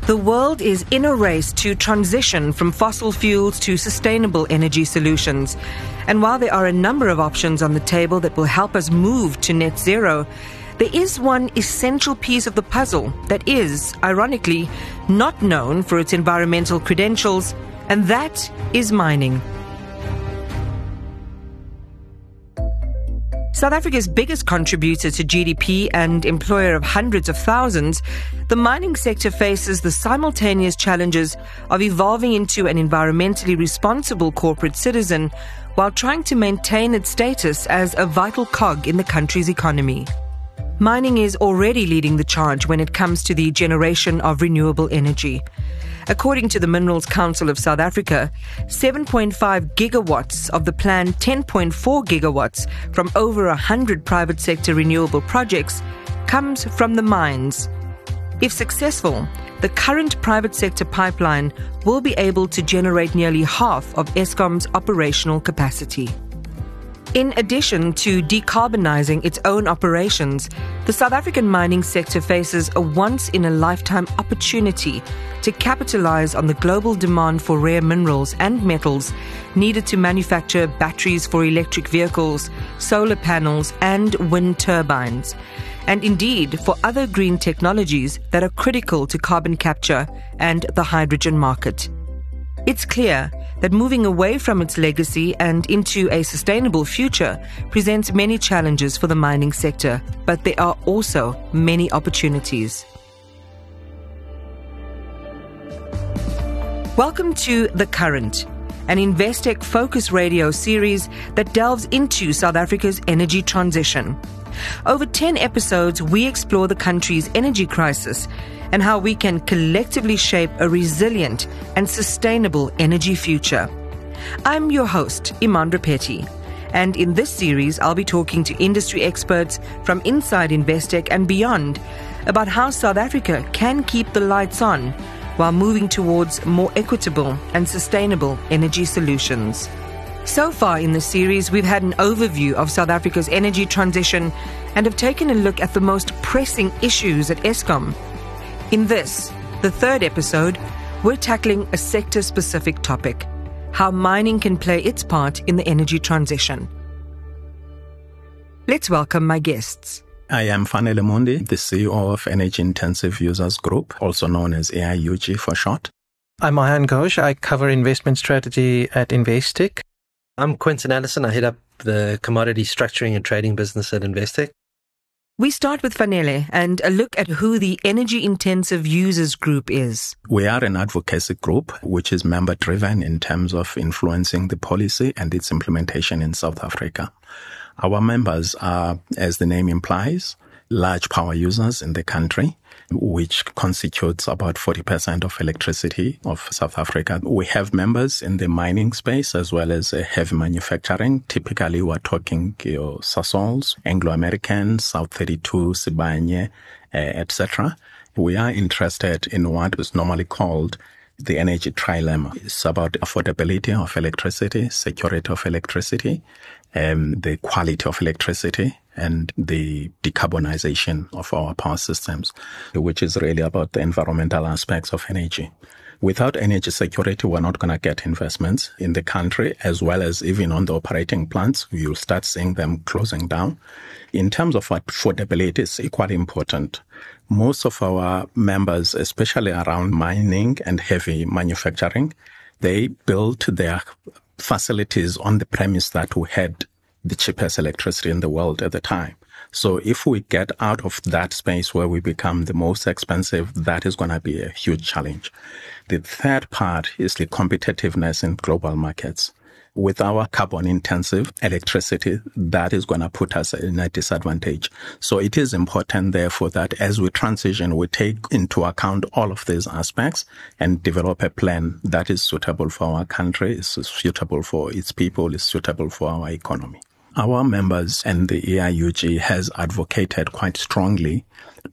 The world is in a race to transition from fossil fuels to sustainable energy solutions. And while there are a number of options on the table that will help us move to net zero, there is one essential piece of the puzzle that is, ironically, not known for its environmental credentials, and that is mining. South Africa's biggest contributor to GDP and employer of hundreds of thousands, the mining sector faces the simultaneous challenges of evolving into an environmentally responsible corporate citizen while trying to maintain its status as a vital cog in the country's economy. Mining is already leading the charge when it comes to the generation of renewable energy. According to the Minerals Council of South Africa, 7.5 gigawatts of the planned 10.4 gigawatts from over 100 private sector renewable projects comes from the mines. If successful, the current private sector pipeline will be able to generate nearly half of Eskom's operational capacity. In addition to decarbonizing its own operations, the South African mining sector faces a once-in-a-lifetime opportunity to capitalize on the global demand for rare minerals and metals needed to manufacture batteries for electric vehicles, solar panels, and wind turbines, and indeed for other green technologies that are critical to carbon capture and the hydrogen market. It's clear that moving away from its legacy and into a sustainable future presents many challenges for the mining sector, but there are also many opportunities. Welcome to The Current, an Investec Focus Radio series that delves into South Africa's energy transition. Over 10 episodes, we explore the country's energy crisis and how we can collectively shape a resilient and sustainable energy future. I'm your host, Imandra Petty, and in this series I'll be talking to industry experts from inside Investec and beyond about how South Africa can keep the lights on while moving towards more equitable and sustainable energy solutions. So far in the series, we've had an overview of South Africa's energy transition and have taken a look at the most pressing issues at Eskom. In this, the third episode, we're tackling a sector-specific topic: how mining can play its part in the energy transition. Let's welcome my guests. I am Fanele Mundi, the CEO of Energy Intensive Users Group, also known as AIUG for short. I'm Mahan Ghosh. I cover investment strategy at Investec. I'm Quentin Allison. I head up the commodity structuring and trading business at Investec. We start with Fanele and a look at who the Energy Intensive Users Group is. We are an advocacy group which is member-driven in terms of influencing the policy and its implementation in South Africa. Our members are, as the name implies, large power users in the country, which constitutes about 40% of electricity of South Africa. We have members in the mining space as well as heavy manufacturing. Typically, we're talking Sasol's, Anglo-American, South 32, Sibanye, etc. We are interested in what is normally called the energy trilemma. It's about affordability of electricity, security of electricity, the quality of electricity, and the decarbonization of our power systems, which is really about the environmental aspects of energy. Without energy security, we're not going to get investments in the country, as well as even on the operating plants. You'll start seeing them closing down. In terms of affordability, it's equally important. Most of our members, especially around mining and heavy manufacturing, they built their facilities on the premise that we had the cheapest electricity in the world at the time. So if we get out of that space where we become the most expensive, that is going to be a huge challenge. The third part is the competitiveness in global markets. With our carbon-intensive electricity, that is going to put us in a disadvantage. So it is important, therefore, that as we transition, we take into account all of these aspects and develop a plan that is suitable for our country, is suitable for its people, is suitable for our economy. Our members and the AIUG has advocated quite strongly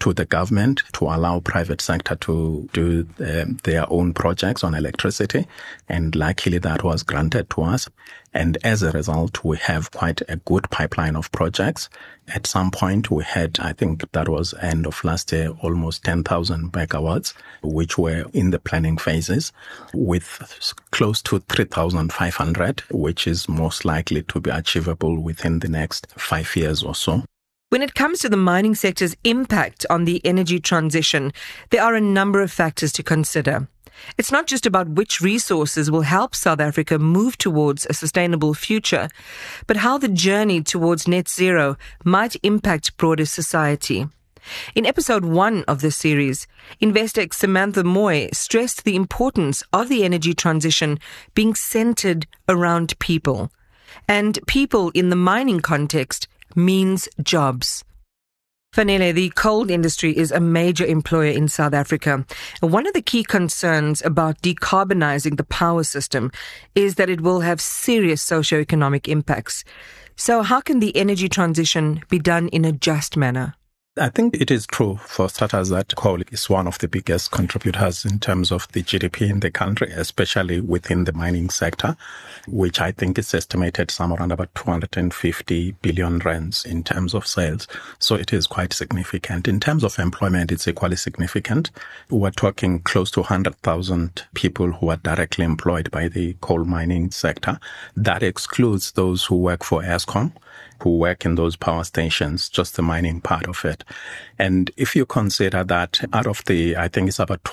to the government to allow private sector to do their own projects on electricity. And luckily that was granted to us. And as a result, we have quite a good pipeline of projects. At some point, we had, I think that was end of last year, almost 10,000 megawatts, which were in the planning phases, with close to 3,500, which is most likely to be achievable within the next 5 years or so. When it comes to the mining sector's impact on the energy transition, there are a number of factors to consider. It's not just about which resources will help South Africa move towards a sustainable future, but how the journey towards net zero might impact broader society. In episode 1 of this series, investor Samantha Moy stressed the importance of the energy transition being centered around people. And people in the mining context means jobs. Fanele, the coal industry is a major employer in South Africa. One of the key concerns about decarbonizing the power system is that it will have serious socio-economic impacts. So how can the energy transition be done in a just manner? I think it is true, for starters, that coal is one of the biggest contributors in terms of the GDP in the country, especially within the mining sector, which I think is estimated somewhere around about 250 billion rands in terms of sales. So it is quite significant. In terms of employment, it's equally significant. We're talking close to 100,000 people who are directly employed by the coal mining sector. That excludes those who work for Eskom, who work in those power stations, just the mining part of it. And if you consider that out of the, I think it's about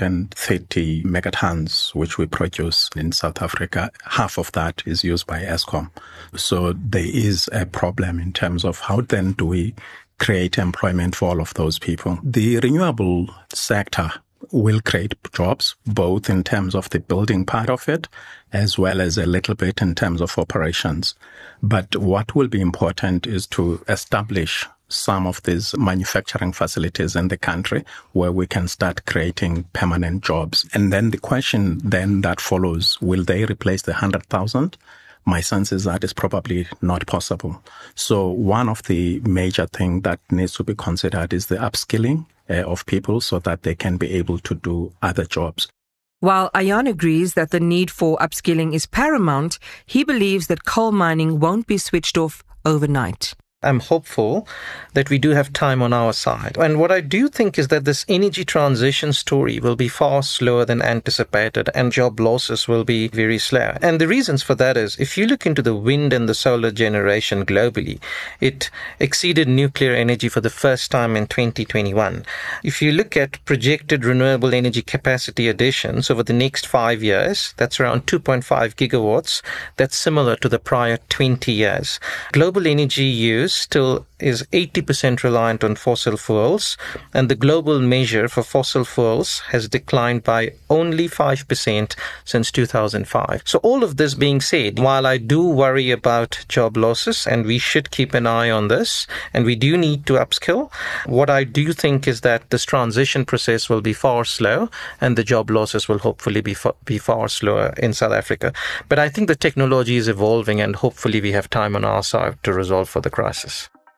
230 megatons, which we produce in South Africa, half of that is used by Eskom. So there is a problem in terms of how then do we create employment for all of those people. The renewable sector will create jobs, both in terms of the building part of it, as well as a little bit in terms of operations. But what will be important is to establish some of these manufacturing facilities in the country where we can start creating permanent jobs. And then the question then that follows, will they replace the 100,000? My sense is that is probably not possible. So one of the major things that needs to be considered is the upskilling of people so that they can be able to do other jobs. While Ayan agrees that the need for upskilling is paramount, he believes that coal mining won't be switched off overnight. I'm hopeful that we do have time on our side. And what I do think is that this energy transition story will be far slower than anticipated, and job losses will be very slow. And the reasons for that is, if you look into the wind and the solar generation globally, it exceeded nuclear energy for the first time in 2021. If you look at projected renewable energy capacity additions over the next 5 years, that's around 2.5 gigawatts. That's similar to the prior 20 years. Global energy use still is 80% reliant on fossil fuels, and the global measure for fossil fuels has declined by only 5% since 2005. So all of this being said, while I do worry about job losses, and we should keep an eye on this, and we do need to upskill, what I do think is that this transition process will be far slow, and the job losses will hopefully be far slower in South Africa. But I think the technology is evolving, and hopefully we have time on our side to resolve for the crisis.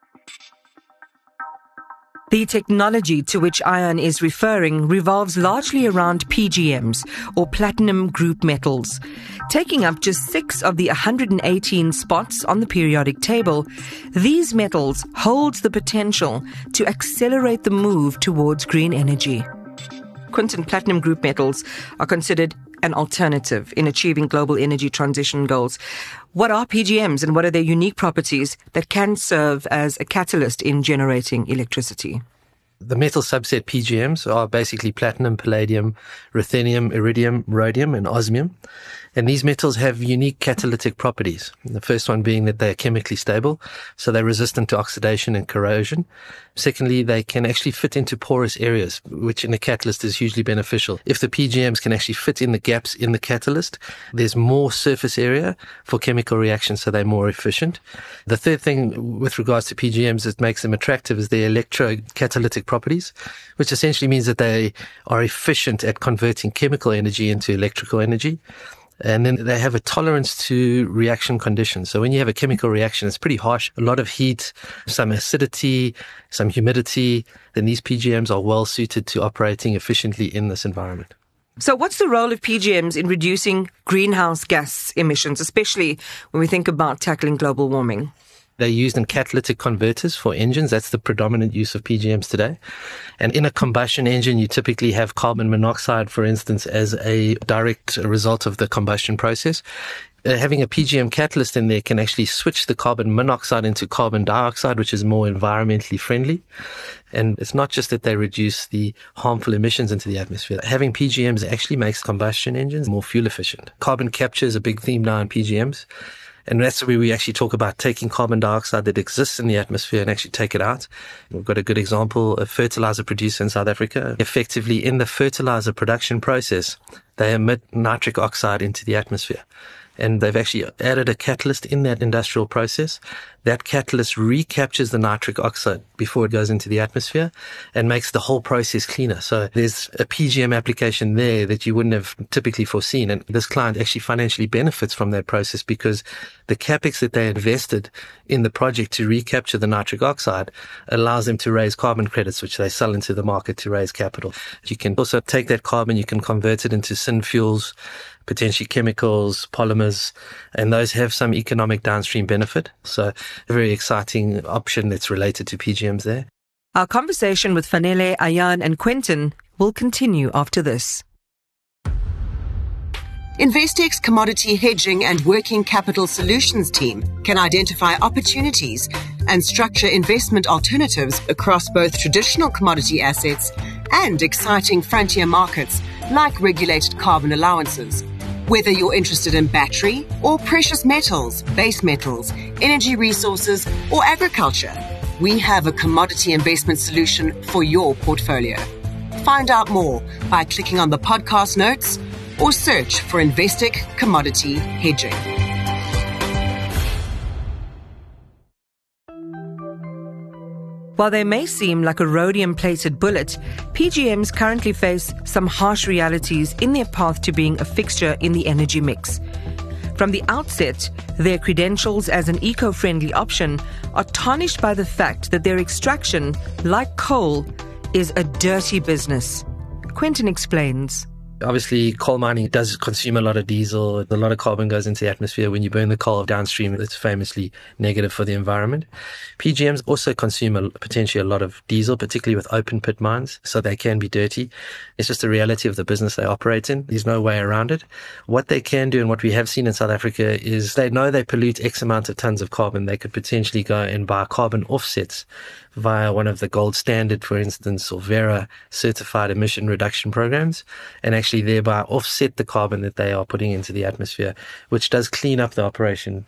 The technology to which Ayan is referring revolves largely around PGMs, or platinum group metals. Taking up just 6 of the 118 spots on the periodic table, these metals hold the potential to accelerate the move towards green energy. Quinton, platinum group metals are considered an alternative in achieving global energy transition goals. What are PGMs and what are their unique properties that can serve as a catalyst in generating electricity? The metal subset PGMs are basically platinum, palladium, ruthenium, iridium, rhodium, and osmium. And these metals have unique catalytic properties. The first one being that they are chemically stable, so they're resistant to oxidation and corrosion. Secondly, they can actually fit into porous areas, which in a catalyst is hugely beneficial. If the PGMs can actually fit in the gaps in the catalyst, there's more surface area for chemical reactions, so they're more efficient. The third thing with regards to PGMs that makes them attractive is their electrocatalytic properties, which essentially means that they are efficient at converting chemical energy into electrical energy. And then they have a tolerance to reaction conditions. So when you have a chemical reaction, it's pretty harsh. A lot of heat, some acidity, some humidity. Then these PGMs are well suited to operating efficiently in this environment. So what's the role of PGMs in reducing greenhouse gas emissions, especially when we think about tackling global warming? They're used in catalytic converters for engines. That's the predominant use of PGMs today. And in a combustion engine, you typically have carbon monoxide, for instance, as a direct result of the combustion process. Having a PGM catalyst in there can actually switch the carbon monoxide into carbon dioxide, which is more environmentally friendly. And it's not just that they reduce the harmful emissions into the atmosphere. Having PGMs actually makes combustion engines more fuel efficient. Carbon capture is a big theme now in PGMs. And that's where we actually talk about taking carbon dioxide that exists in the atmosphere and actually take it out. We've got a good example, a fertilizer producer in South Africa. Effectively, in the fertilizer production process, they emit nitric oxide into the atmosphere. And they've actually added a catalyst in that industrial process. That catalyst recaptures the nitric oxide before it goes into the atmosphere and makes the whole process cleaner. So there's a PGM application there that you wouldn't have typically foreseen. And this client actually financially benefits from that process because the capex that they invested in the project to recapture the nitric oxide allows them to raise carbon credits, which they sell into the market to raise capital. You can also take that carbon, you can convert it into syn fuels, potentially chemicals, polymers, and those have some economic downstream benefit. So a very exciting option that's related to PGMs there. Our conversation with Fanele, Ayan and Quentin will continue after this. Investec's commodity hedging and working capital solutions team can identify opportunities and structure investment alternatives across both traditional commodity assets and exciting frontier markets like regulated carbon allowances. Whether you're interested in battery or precious metals, base metals, energy resources, or agriculture, we have a commodity investment solution for your portfolio. Find out more by clicking on the podcast notes or search for Investec Commodity Hedging. While they may seem like a rhodium-plated bullet, PGMs currently face some harsh realities in their path to being a fixture in the energy mix. From the outset, their credentials as an eco-friendly option are tarnished by the fact that their extraction, like coal, is a dirty business. Quentin explains. Obviously, coal mining does consume a lot of diesel. A lot of carbon goes into the atmosphere. When you burn the coal downstream, it's famously negative for the environment. PGMs also consume potentially a lot of diesel, particularly with open pit mines, so they can be dirty. It's just the reality of the business they operate in. There's no way around it. What they can do and what we have seen in South Africa is they know they pollute X amount of tons of carbon. They could potentially go and buy carbon offsets via one of the gold standard, for instance, or Verra certified emission reduction programs, and actually thereby offset the carbon that they are putting into the atmosphere, which does clean up the operation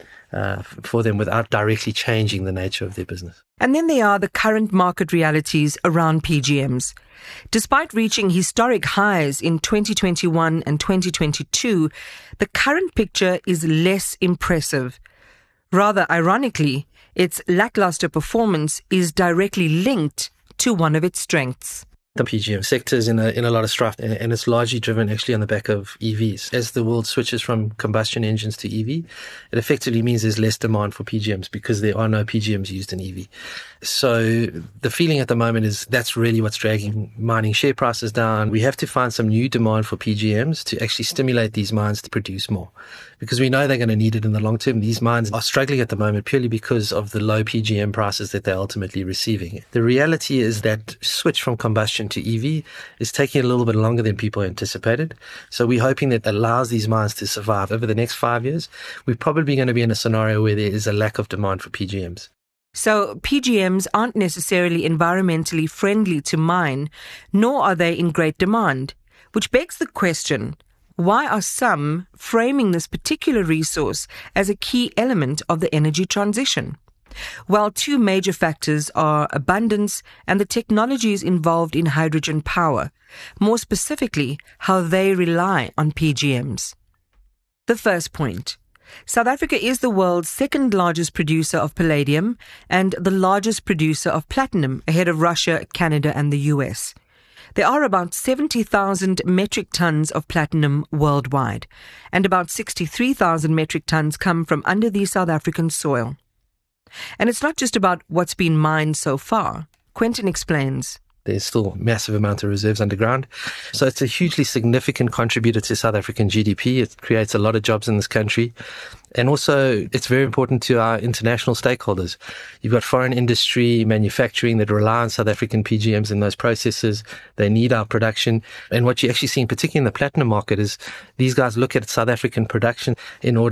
for them without directly changing the nature of their business. And then there are the current market realities around PGMs. Despite reaching historic highs in 2021 and 2022, the current picture is less impressive. Rather ironically, its lackluster performance is directly linked to one of its strengths. The PGM sector is in a lot of strife, and it's largely driven actually on the back of EVs. As the world switches from combustion engines to EV, it effectively means there's less demand for PGMs because there are no PGMs used in EV. So the feeling at the moment is that's really what's dragging mining share prices down. We have to find some new demand for PGMs to actually stimulate these mines to produce more, because we know they're going to need it in the long term. These mines are struggling at the moment purely because of the low PGM prices that they're ultimately receiving. The reality is that switch from combustion to EV is taking a little bit longer than people anticipated. So we're hoping that allows these mines to survive. Over the next 5 years, we're probably going to be in a scenario where there is a lack of demand for PGMs. So PGMs aren't necessarily environmentally friendly to mine, nor are they in great demand, which begs the question, why are some framing this particular resource as a key element of the energy transition? Well, two major factors are abundance and the technologies involved in hydrogen power, more specifically, how they rely on PGMs. The first point. South Africa is the world's second largest producer of palladium and the largest producer of platinum, ahead of Russia, Canada and the US. There are about 70,000 metric tons of platinum worldwide, and about 63,000 metric tons come from under the South African soil. And it's not just about what's been mined so far. Quentin explains. There's still a massive amount of reserves underground. So it's a hugely significant contributor to South African GDP. It creates a lot of jobs in this country. And also, it's very important to our international stakeholders. You've got foreign industry, manufacturing that rely on South African PGMs in those processes. They need our production. And what you're actually seeing, particularly in the platinum market, is these guys look at South African production in order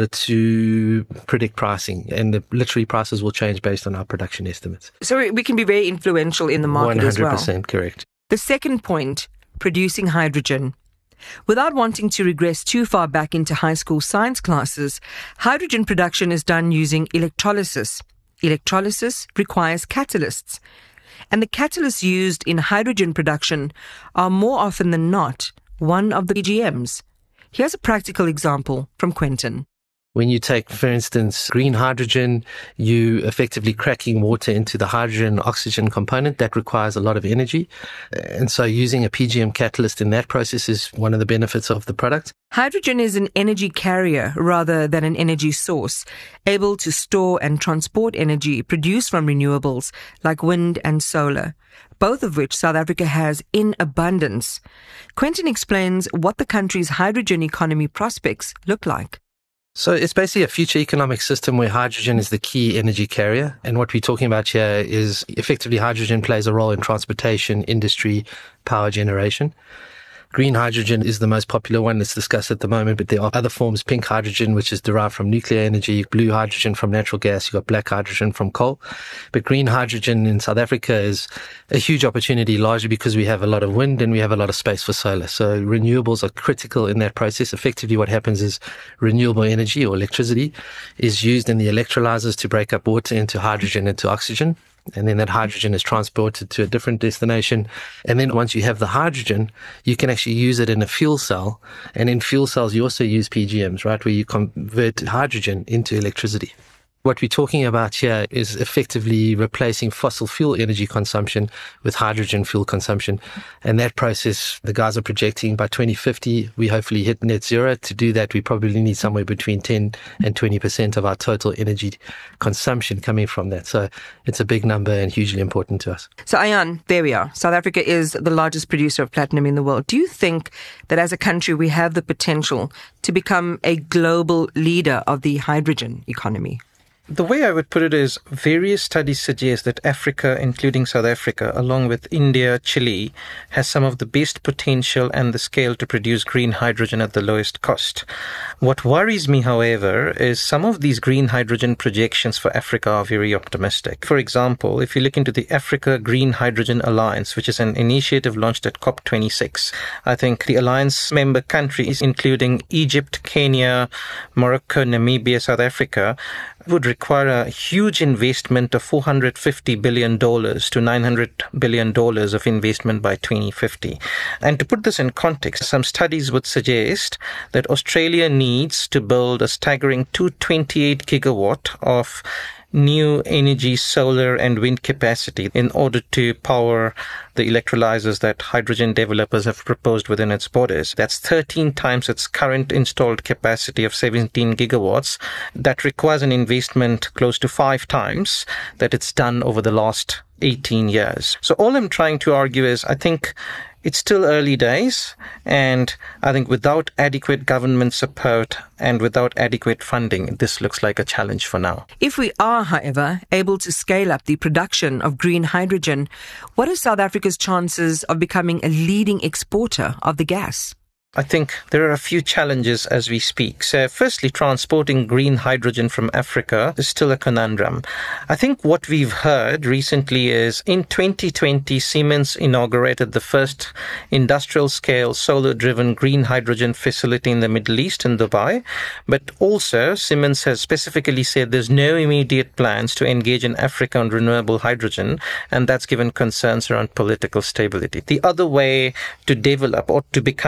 to predict pricing. And the literally prices will change based on our production estimates. So we can be very influential in the market as well. 100% correct. The second point, producing hydrogen. Without wanting to regress too far back into high school science classes, hydrogen production is done using electrolysis. Electrolysis requires catalysts. And the catalysts used in hydrogen production are more often than not one of the PGMs. Here's a practical example from Quentin. When you take, for instance, green hydrogen, you effectively cracking water into the hydrogen oxygen component. That requires a lot of energy. And so using a PGM catalyst in that process is one of the benefits of the product. Hydrogen is an energy carrier rather than an energy source, able to store and transport energy produced from renewables like wind and solar, both of which South Africa has in abundance. Quentin explains what the country's hydrogen economy prospects look like. So it's basically a future economic system where hydrogen is the key energy carrier. And what we're talking about here is effectively hydrogen plays a role in transportation, industry, power generation. Green hydrogen is the most popular one that's discussed at the moment, but there are other forms. Pink hydrogen, which is derived from nuclear energy, blue hydrogen from natural gas, you've got black hydrogen from coal. But green hydrogen in South Africa is a huge opportunity, largely because we have a lot of wind and we have a lot of space for solar. So renewables are critical in that process. Effectively, what happens is renewable energy or electricity is used in the electrolyzers to break up water into hydrogen into oxygen. And then that hydrogen is transported to a different destination. And then once you have the hydrogen, you can actually use it in a fuel cell. And in fuel cells, you also use PGMs, right, where you convert hydrogen into electricity. What we're talking about here is effectively replacing fossil fuel energy consumption with hydrogen fuel consumption. And that process, the guys are projecting by 2050, we hopefully hit net zero. To do that, we probably need somewhere between 10 and 20% of our total energy consumption coming from that. So it's a big number and hugely important to us. So Ayan, there we are. South Africa is the largest producer of platinum in the world. Do you think that as a country we have the potential to become a global leader of the hydrogen economy? The way I would put it is various studies suggest that Africa, including South Africa, along with India, Chile, has some of the best potential and the scale to produce green hydrogen at the lowest cost. What worries me, however, is some of these green hydrogen projections for Africa are very optimistic. For example, if you look into the Africa Green Hydrogen Alliance, which is an initiative launched at COP26, I think the alliance member countries, including Egypt, Kenya, Morocco, Namibia, South Africa, would require a huge investment of $450 billion to $900 billion of investment by 2050. And to put this in context, some studies would suggest that Australia needs to build a staggering 228 gigawatt of new energy, solar and wind capacity in order to power the electrolyzers that hydrogen developers have proposed within its borders. That's 13 times its current installed capacity of 17 gigawatts. That requires an investment close to 5 times that it's done over the last 18 years. So all I'm trying to argue is I think it's still early days, and I think without adequate government support and without adequate funding, this looks like a challenge for now. If we are, however, able to scale up the production of green hydrogen, what are South Africa's chances of becoming a leading exporter of the gas? I think there are a few challenges as we speak. So firstly, transporting green hydrogen from Africa is still a conundrum. I think what we've heard recently is in 2020, Siemens inaugurated the first industrial-scale solar-driven green hydrogen facility in the Middle East in Dubai. But also, Siemens has specifically said there's no immediate plans to engage in Africa on renewable hydrogen, and that's given concerns around political stability. The other way to develop or to become an exporter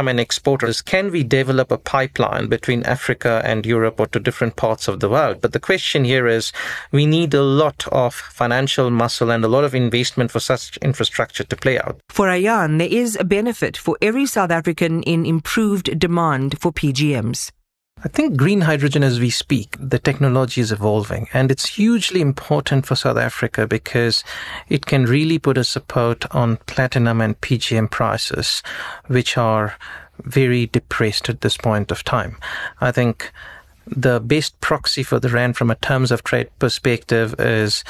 exporters. Can we develop a pipeline between Africa and Europe or to different parts of the world? But the question here is, we need a lot of financial muscle and a lot of investment for such infrastructure to play out. For Ayan, there is a benefit for every South African in improved demand for PGMs. I think green hydrogen, as we speak, the technology is evolving, and it's hugely important for South Africa because it can really put a support on platinum and PGM prices, which are very depressed at this point of time. I think the best proxy for the rand from a terms of trade perspective is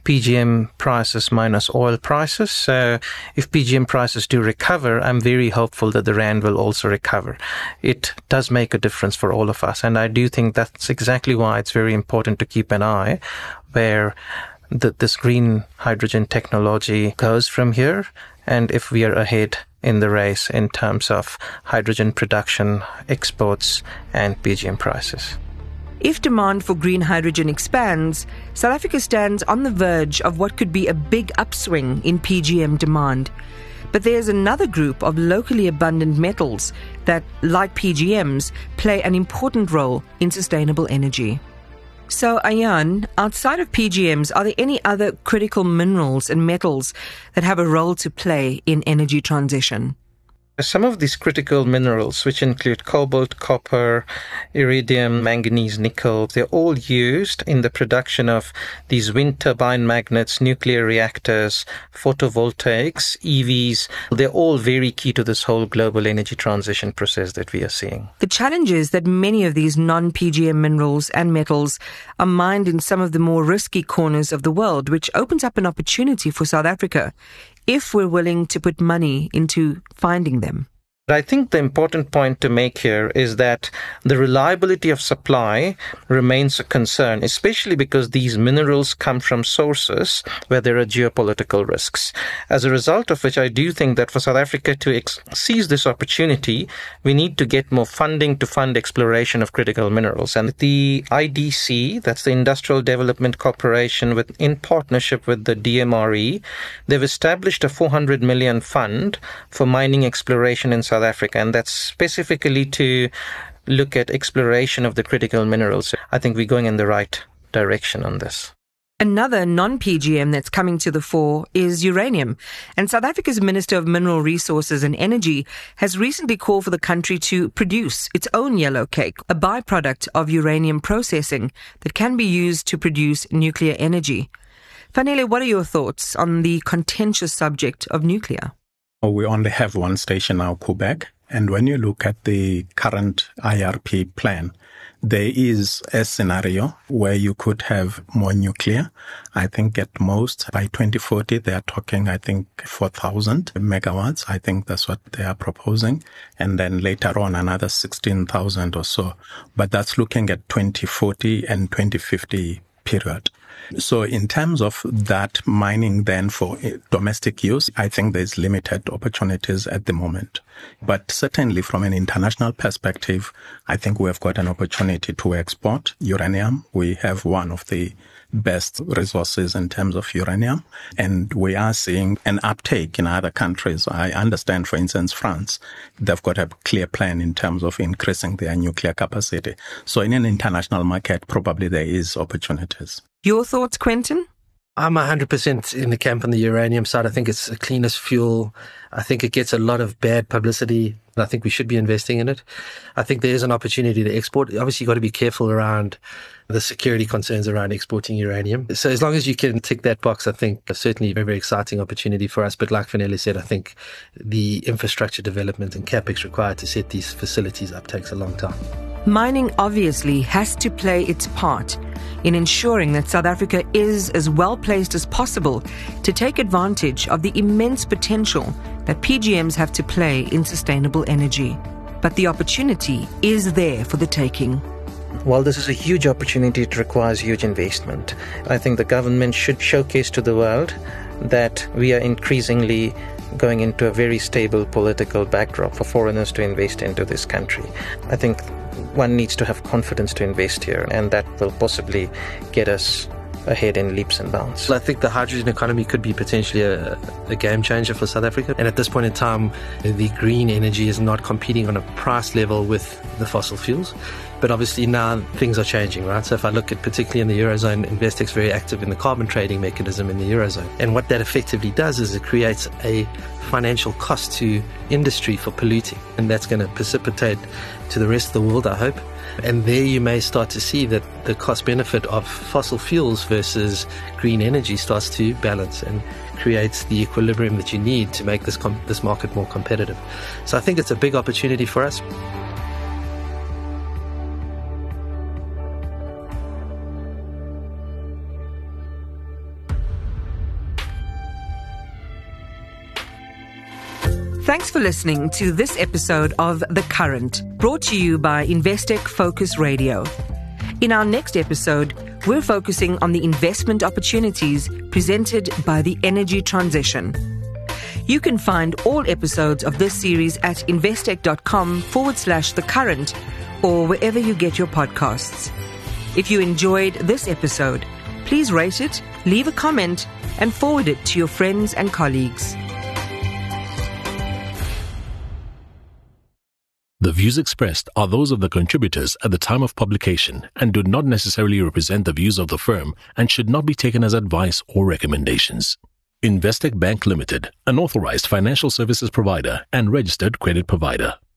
PGM prices minus oil prices. So if PGM prices do recover, I'm very hopeful that the rand will also recover. It does make a difference for all of us. And I do think that's exactly why it's very important to keep an eye where this green hydrogen technology goes from here. And if we are ahead in the race in terms of hydrogen production, exports, and PGM prices. If demand for green hydrogen expands, South Africa stands on the verge of what could be a big upswing in PGM demand. But there's another group of locally abundant metals that, like PGMs, play an important role in sustainable energy. So, Ayan, outside of PGMs, are there any other critical minerals and metals that have a role to play in energy transition? Some of these critical minerals, which include cobalt, copper, iridium, manganese, nickel, they're all used in the production of these wind turbine magnets, nuclear reactors, photovoltaics, EVs. They're all very key to this whole global energy transition process that we are seeing. The challenge is that many of these non-PGM minerals and metals are mined in some of the more risky corners of the world, which opens up an opportunity for South Africa if we're willing to put money into finding them. I think the important point to make here is that the reliability of supply remains a concern, especially because these minerals come from sources where there are geopolitical risks. As a result of which, I do think that for South Africa to seize this opportunity, we need to get more funding to fund exploration of critical minerals. And the IDC, that's the Industrial Development Corporation, in partnership with the DMRE, they've established a 400 million fund for mining exploration in South Africa, and that's specifically to look at exploration of the critical minerals. I think we're going in the right direction on this. Another non-PGM that's coming to the fore is uranium. And South Africa's Minister of Mineral Resources and Energy has recently called for the country to produce its own yellow cake, a byproduct of uranium processing that can be used to produce nuclear energy. Fanele, what are your thoughts on the contentious subject of nuclear? We only have one station now, Koeberg. And when you look at the current IRP plan, there is a scenario where you could have more nuclear. I think at most by 2040, they are talking, 4,000 megawatts. I think that's what they are proposing. And then later on, another 16,000 or so. But that's looking at 2040 and 2050 period. So in terms of that mining then for domestic use, I think there's limited opportunities at the moment. But certainly from an international perspective, I think we have got an opportunity to export uranium. We have one of the best resources in terms of uranium, and we are seeing an uptake in other countries. I understand, for instance, France, they've got a clear plan in terms of increasing their nuclear capacity. So in an international market, probably there is opportunities. Your thoughts, Quentin? I'm 100% in the camp on the uranium side. I think it's the cleanest fuel. I think it gets a lot of bad publicity, and I think we should be investing in it. I think there is an opportunity to export. Obviously, you've got to be careful around the security concerns around exporting uranium. So as long as you can tick that box, I think certainly a very, very exciting opportunity for us. But like Fanele said, I think the infrastructure development and capex required to set these facilities up takes a long time. Mining obviously has to play its part in ensuring that South Africa is as well placed as possible to take advantage of the immense potential that PGMs have to play in sustainable energy. But the opportunity is there for the taking. While this is a huge opportunity, it requires huge investment. I think the government should showcase to the world that we are increasingly going into a very stable political backdrop for foreigners to invest into this country. I think one needs to have confidence to invest here, and that will possibly get us ahead in leaps and bounds. I think the hydrogen economy could be potentially a game changer for South Africa. And at this point in time, the green energy is not competing on a price level with the fossil fuels. But obviously now things are changing, right? So if I look at particularly in the Eurozone, Investec's very active in the carbon trading mechanism in the Eurozone. And what that effectively does is it creates a financial cost to industry for polluting. And that's going to precipitate to the rest of the world, I hope. And there you may start to see that the cost benefit of fossil fuels versus green energy starts to balance and creates the equilibrium that you need to make this market more competitive. So I think it's a big opportunity for us. Thanks for listening to this episode of The Current, brought to you by Investec Focus Radio. In our next episode, we're focusing on the investment opportunities presented by the energy transition. You can find all episodes of this series at investec.com/The Current or wherever you get your podcasts. If you enjoyed this episode, please rate it, leave a comment, and forward it to your friends and colleagues. The views expressed are those of the contributors at the time of publication and do not necessarily represent the views of the firm and should not be taken as advice or recommendations. Investec Bank Limited, an authorized financial services provider and registered credit provider.